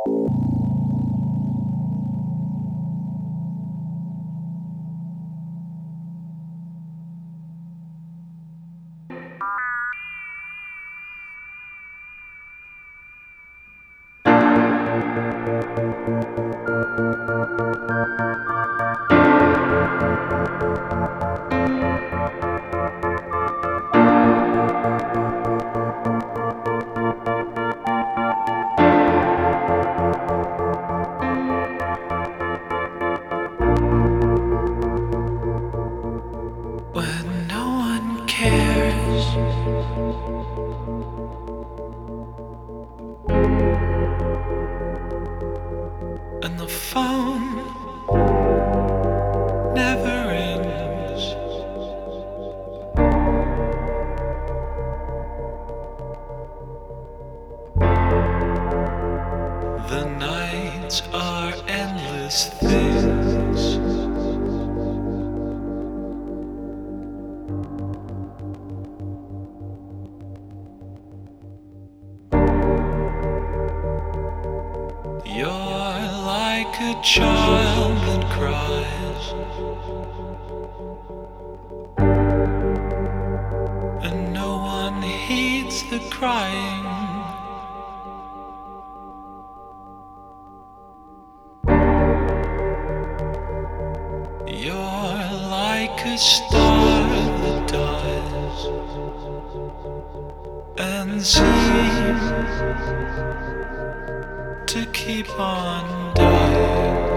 When no one cares, and the phone never rings, the nights are endless things. You're like a child that cries, and no one heeds the crying. You're like a star that dies and seems to keep on dying.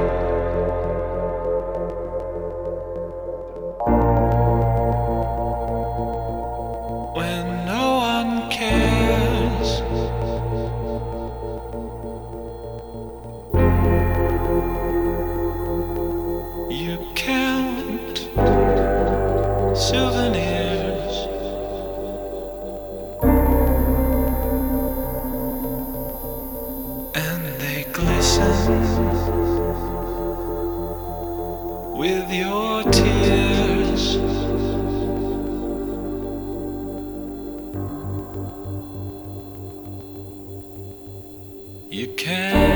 When no one cares, you count souvenirs, and they glisten with your tears. You can't